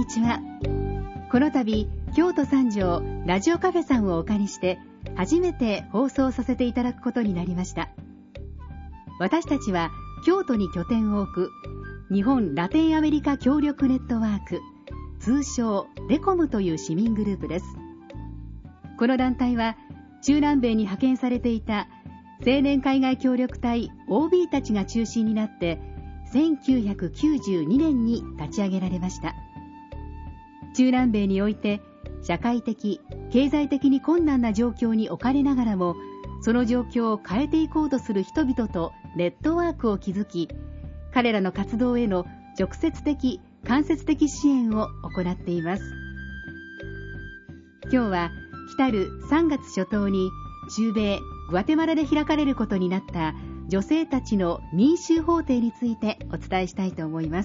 にちは。この度、京都三条ラジオカフェさんをお借りして初めて放送させていただくことになりました。私たちは京都に拠点を置く日本ラテンアメリカ協力ネットワーク、通称レコムという市民グループです。この団体は中南米に派遣されていた青年海外協力隊 OB たちが中心になって1992年に立ち上げられました。中南米において社会的、経済的に困難な状況に置かれながらも、その状況を変えていこうとする人々とネットワークを築き、彼らの活動への直接的、間接的支援を行っています。今日は来たる3月初頭に中米グアテマラで開かれることになった女性たちの民衆法廷についてお伝えしたいと思います。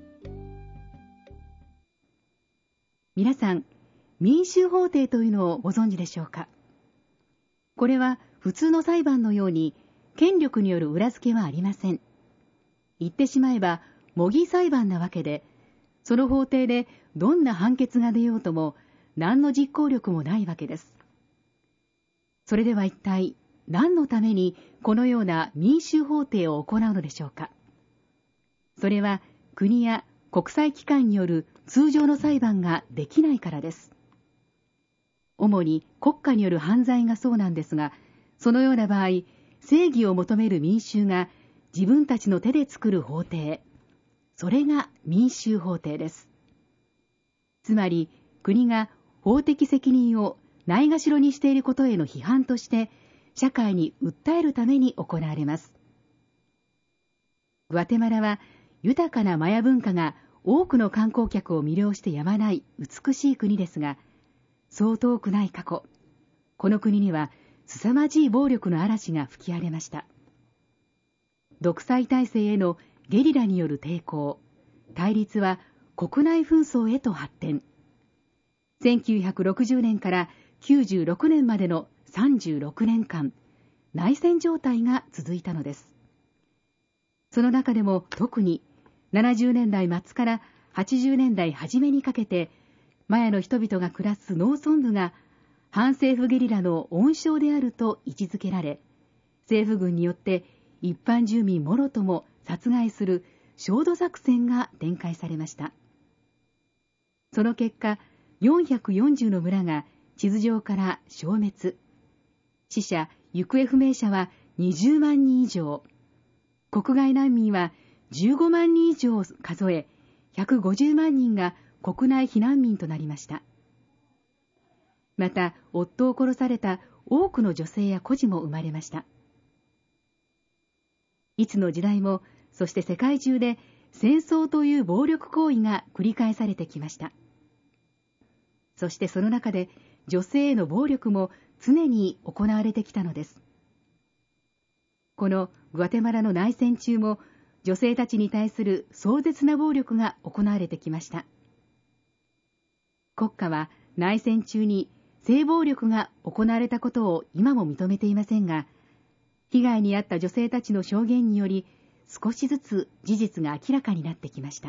皆さん、民衆法廷というのをご存知でしょうか。これは普通の裁判のように権力による裏付けはありません。言ってしまえば模擬裁判なわけで、その法廷でどんな判決が出ようとも何の実行力もないわけです。それでは一体何のためにこのような民衆法廷を行うのでしょうか。それは国や国際機関による通常の裁判ができないからです。主に国家による犯罪がそうなんですが、そのような場合、正義を求める民衆が自分たちの手で作る法廷、それが民衆法廷です。つまり国が法的責任をないがしろにしていることへの批判として社会に訴えるために行われます。グアテマラは豊かなマヤ文化が多くの観光客を魅了してやまない美しい国ですが、そう遠くない過去、この国には凄まじい暴力の嵐が吹き荒れました。独裁体制へのゲリラによる抵抗、対立は国内紛争へと発展。1960年から96年までの36年間、内戦状態が続いたのです。その中でも特に70年代末から80年代初めにかけて、マヤの人々が暮らす農村部が反政府ゲリラの温床であると位置づけられ、政府軍によって一般住民もろとも殺害する焦土作戦が展開されました。その結果、440の村が地図上から消滅。死者・行方不明者は20万人以上。国外難民は15万人以上を数え、150万人が国内避難民となりました。また、夫を殺された多くの女性や孤児も生まれました。いつの時代も、そして世界中で戦争という暴力行為が繰り返されてきました。そしてその中で女性への暴力も常に行われてきたのです。このグアテマラの内戦中も女性たちに対する壮絶な暴力が行われてきました。国家は内戦中に性暴力が行われたことを今も認めていませんが、被害に遭った女性たちの証言により少しずつ事実が明らかになってきました。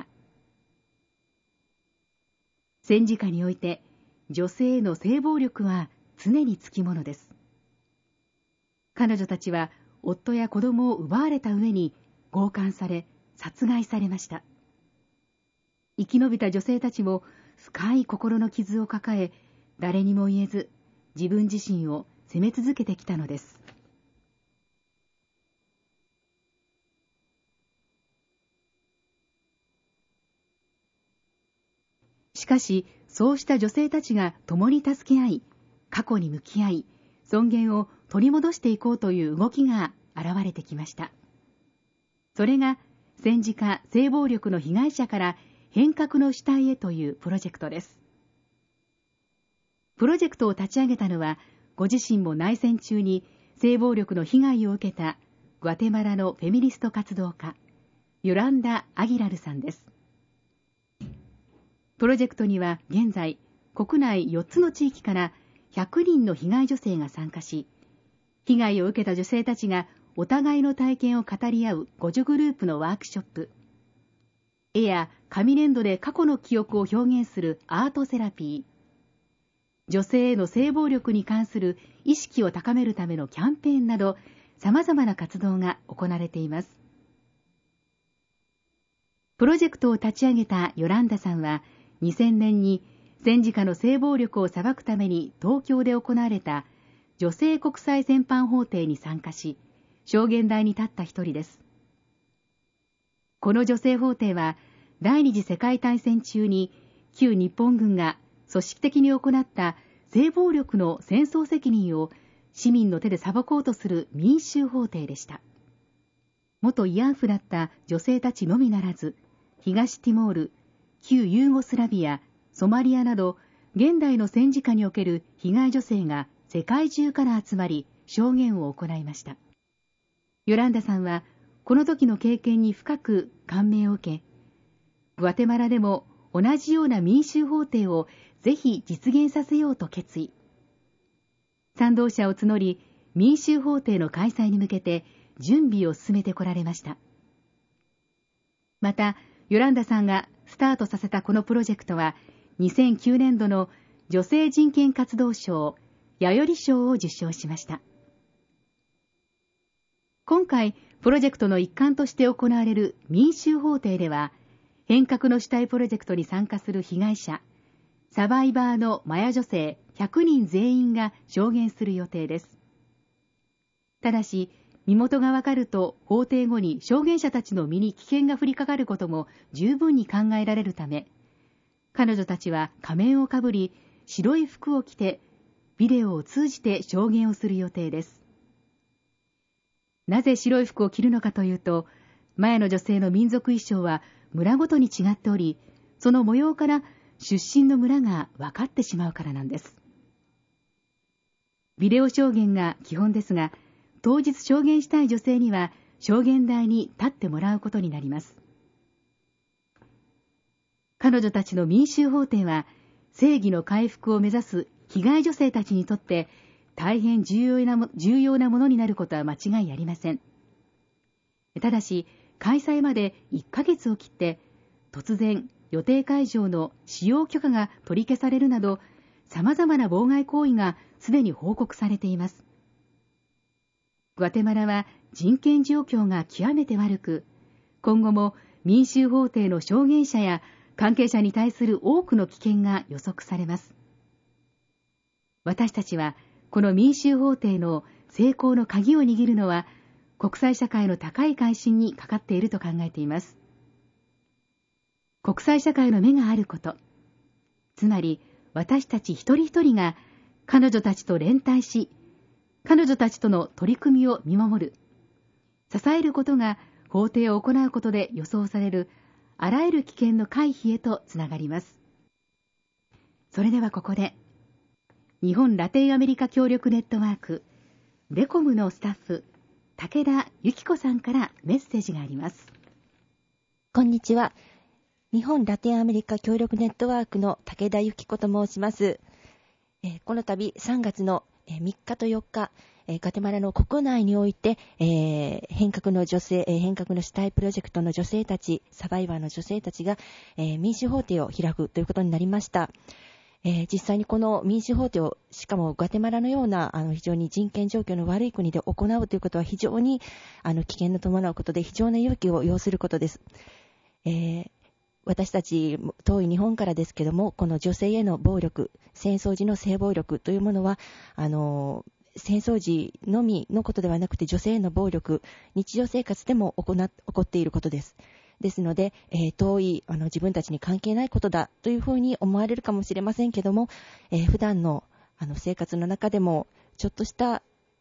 戦時下において女性への性暴力は常につきものです。彼女たちは夫や子供を奪われた上に強姦され殺害されました。生き延びた女性たちも深い心の傷を抱え、誰にも言えず自分自身を責め続けてきたのです。しかし、そうした女性たちが共に助け合い、過去に向き合い、尊厳を取り戻していこうという動きが現れてきました。それが戦時下性暴力の被害者から変革の主体へというプロジェクトです。プロジェクトを立ち上げたのは、ご自身も内戦中に性暴力の被害を受けたグアテマラのフェミニスト活動家、ヨランダ・アギラルさんです。プロジェクトには現在、国内4つの地域から100人の被害女性が参加し、被害を受けた女性たちがお互いの体験を語り合う互助グループのワークショップ、 絵や紙粘土で過去の記憶を表現するアートセラピー、女性への性暴力に関する意識を高めるためのキャンペーンなど、様々な活動が行われています。プロジェクトを立ち上げたヨランダさんは、2000年に戦時下の性暴力を裁くために東京で行われた女性国際戦犯法廷に参加し、証言台に立った一人です。この女性法廷は、第二次世界大戦中に旧日本軍が組織的に行った性暴力の戦争責任を市民の手で裁こうとする民衆法廷でした。元慰安婦だった女性たちのみならず、東ティモール、旧ユーゴスラビア、ソマリアなど現代の戦時下における被害女性が世界中から集まり証言を行いました。ヨランダさんはこの時の経験に深く感銘を受け、グアテマラでも同じような民衆法廷をぜひ実現させようと決意。賛同者を募り、民衆法廷の開催に向けて準備を進めてこられました。また、ヨランダさんがスタートさせたこのプロジェクトは、2009年度の女性人権活動賞、やより賞を受賞しました。今回、プロジェクトの一環として行われる民衆法廷では、変革の主体プロジェクトに参加する被害者、サバイバーのマヤ女性100人全員が証言する予定です。ただし、身元がわかると法廷後に証言者たちの身に危険が降りかかることも十分に考えられるため、彼女たちは仮面をかぶり、白い服を着て、ビデオを通じて証言をする予定です。なぜ白い服を着るのかというと、前の女性の民族衣装は村ごとに違っており、その模様から出身の村が分かってしまうからなんです。ビデオ証言が基本ですが、当日証言したい女性には証言台に立ってもらうことになります。彼女たちの民衆法廷は、正義の回復を目指す被害女性たちにとって大変重要なものになることは間違いありません。ただし、開催まで1ヶ月を切って、突然予定会場の使用許可が取り消されるなど、様々な妨害行為がすでに報告されています。グアテマラは人権状況が極めて悪く、今後も民衆法廷の証言者や関係者に対する多くの危険が予測されます。私たちはこの民衆法廷の成功の鍵を握るのは、国際社会の高い関心にかかっていると考えています。国際社会の目があること、つまり私たち一人一人が彼女たちと連帯し、彼女たちとの取り組みを見守る、支えることが法廷を行うことで予想されるあらゆる危険の回避へとつながります。それではここで、日本ラテンアメリカ協力ネットワークレコムのスタッフ武田由紀子さんからメッセージがあります。 こんにちは。日本ラテンアメリカ協力ネットワークの武田由紀子と申します。この度3月の3日と4日、ガテマラの国内において、変革の主体プロジェクトの女性たち、サバイバーの女性たちが、民主法廷を開くということになりました。実際にこの民主法廷を、しかもガテマラのような非常に人権状況の悪い国で行うということは非常に危険の伴うことで、非常な勇気を要することです。私たち遠い日本からですけども、この女性への暴力、戦争時の性暴力というものは戦争時のみのことではなくて、女性への暴力、日常生活でも起こっていることです。ですので、遠い自分たちに関係ないことだというふうに思われるかもしれませんけども、普段の生活の中でもちょっとした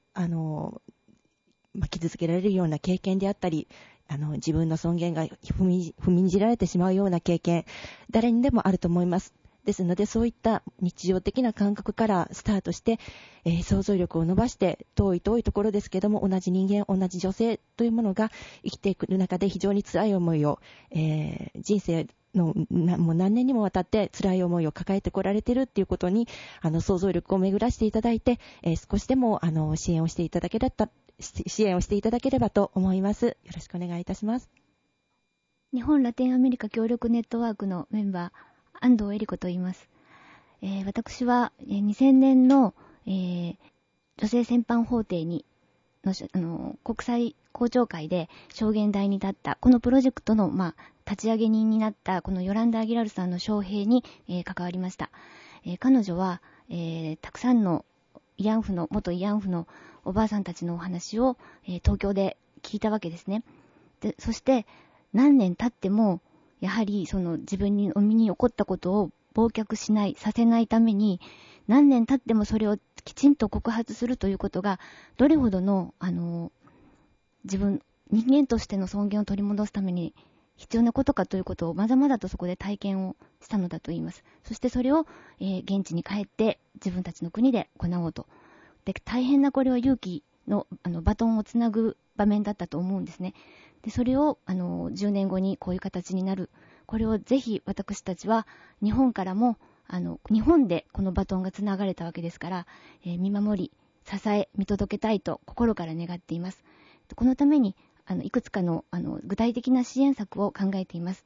傷つけられるような経験であったり、自分の尊厳が踏みにじられてしまうような経験、誰にでもあると思います。ですので、そういった日常的な感覚からスタートして、想像力を伸ばして、遠いところですけども、同じ人間、同じ女性というものが生きていく中で非常に辛い思いを、人生のもう何年にもわたって辛い思いを抱えてこられているということに、想像力を巡らしていただいて、少しでも支援をしていただければと思います。よろしくお願いいたします。 日本ラテンアメリカ協力ネットワークのメンバー、安藤恵理子と言います。私は2000年の、女性戦犯法廷の国際公聴会で証言台に立ったこのプロジェクトの、立ち上げ人になったこのヨランダ・アギラルさんの招聘に、関わりました。彼女は、たくさんの元慰安婦のおばあさんたちのお話を、東京で聞いたわけですね。で、そして何年経ってもやはりその自分の身に起こったことを忘却させないために、何年経ってもそれをきちんと告発するということがどれほどの人間としての尊厳を取り戻すために必要なことかということをまざまざとそこで体験をしたのだと言います。そしてそれを、現地に帰って自分たちの国で行おうと。で、大変なこれは勇気のバトンをつなぐ場面だったと思うんですね。で、それを10年後にこういう形になる。これをぜひ私たちは日本からも日本でこのバトンがつながれたわけですから、見守り、支え、見届けたいと心から願っています。このためにいくつかの具体的な支援策を考えています。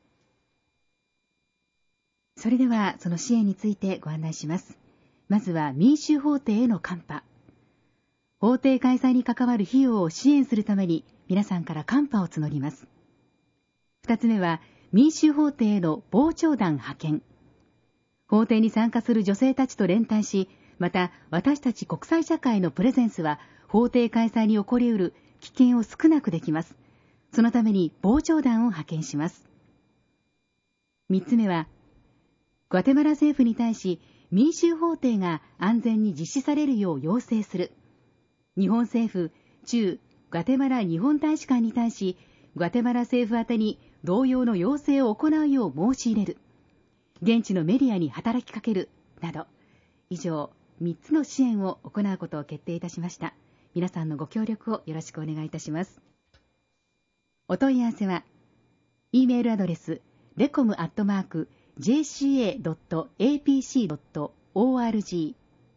それではその支援についてご案内します。まずは民衆法廷へのカンパ。法廷開催に関わる費用を支援するために皆さんからカンパを募ります。2つ目は民衆法廷への傍聴団派遣。法廷に参加する女性たちと連帯し、また私たち国際社会のプレゼンスは法廷開催に起こりうる危険を少なくできます。そのために傍聴団を派遣します。3つ目はグアテマラ政府に対し民衆法廷が安全に実施されるよう要請する。日本政府駐グアテマラ日本大使館に対しグアテマラ政府宛てに同様の要請を行うよう申し入れる。現地のメディアに働きかけるなど、以上3つの支援を行うことを決定いたしました。皆さんのご協力をよろしくお願いいたします。お問い合わせは E メールアドレスrecom@jca.apc.org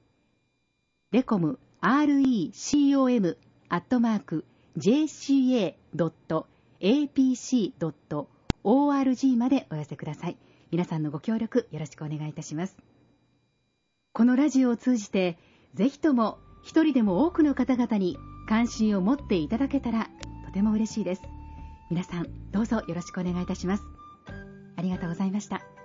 recom@jca.apc.org までお寄せください。皆さんのご協力よろしくお願いいたします。このラジオを通じてぜひとも一人でも多くの方々に関心を持っていただけたらとても嬉しいです。皆さんどうぞよろしくお願いいたします。ありがとうございました。